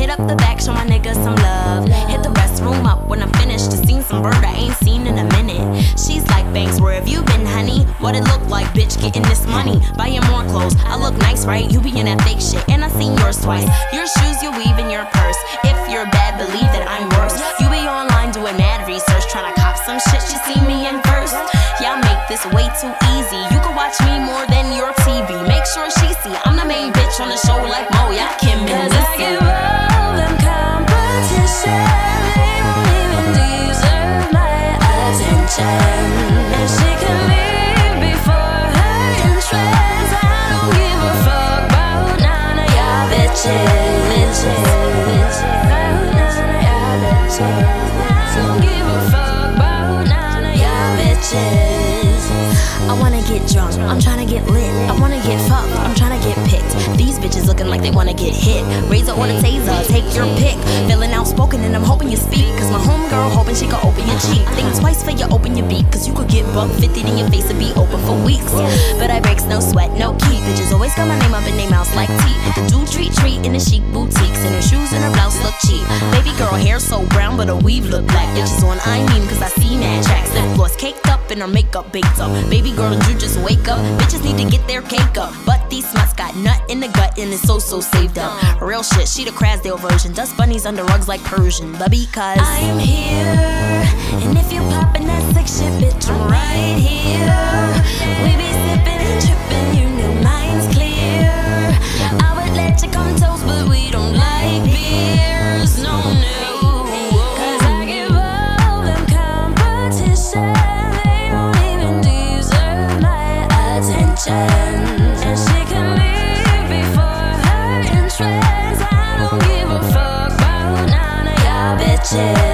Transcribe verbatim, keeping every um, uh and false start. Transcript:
Hit up the back, show my niggas some love. Hit the restroom up when I'm finished. Just seen some bird I ain't seen in a minute. She's like, Banks, where have you been, honey? What it look like, bitch, getting this money. Buying more clothes, I look nice, right? You be in that fake shit, and I seen yours twice. Your shoes, you weave in your purse. If you're bad, believe that I'm worse. You be online doing mad research, trying to cop some shit she see me in first. Y'all make this way too easy. You can watch me more than your T V. Make sure she see I'm the main bitch on the show like Mo. Y'all Kim and Cause I give all them competition. They don't even deserve my attention. And she can leave before her entrance. I don't give a fuck about none of y'all bitches. Bitches, bitches. About none of y'all bitches. I don't give a fuck about none of y'all bitches. I wanna get drunk, I'm tryna get lit. I wanna get fucked, I'm tryna get picked. These bitches looking like they wanna get hit. Razor or the taser, take your pick. Feeling outspoken and I'm hoping you speak. Cause my homegirl hoping she could open your cheek. Think twice for you open your beak. Cause you could get buck fifty in your face and be open for weeks. But I breaks no sweat, no key. Bitches always got my name up in their mouths like tea. Do treat treat in the chic boutiques. And her shoes and her blouse look cheap. Baby girl hair so brown but her weave look black. Bitches on I mean cause I see mad tracks. Lip gloss caked up and her makeup baked up. Baby girl, did you just wake up? Bitches need to get their cake up. But these sluts got nut in the gut and it's so so saved up. Real shit, she the Krasdale version. Dust bunnies under rugs like Persian. But because I am here, and if you poppin' that sick shit, bitch, I'm right here. We be sippin' and trippin', you know mine's clear. I would let you come toast, but we don't like beers, no, no. Cause I give all them competition. They don't even deserve my attention. And she can leave before her entrance. I don't give a fuck about none of y'all bitches.